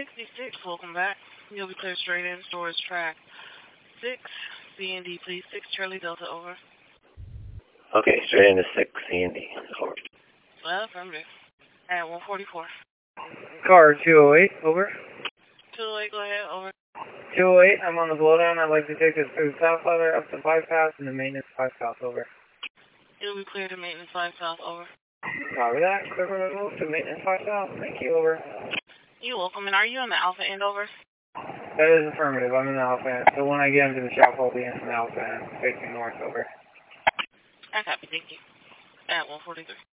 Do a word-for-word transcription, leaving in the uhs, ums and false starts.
sixty-six, welcome back. You'll be cleared straight in, storage track six, C and D, please. six, Charlie Delta, over. Okay, straight into six, C and D, over. Well, affirmative. At one forty-four. Car two oh eight, over. two oh eight, go ahead, over. two oh eight, I'm on the blowdown. I'd like to take this through South Ladder up to five South and the maintenance five South, over. You'll be cleared to maintenance five South, over. Copy that. Clear for the move to maintenance five South. Thank you, over. You're welcome. And are you on the Alpha end, over? That is affirmative. I'm in the Alpha end. So when I get into the shop, I'll be in the Alpha end, facing north, over. I copy, thank you. At one forty-three.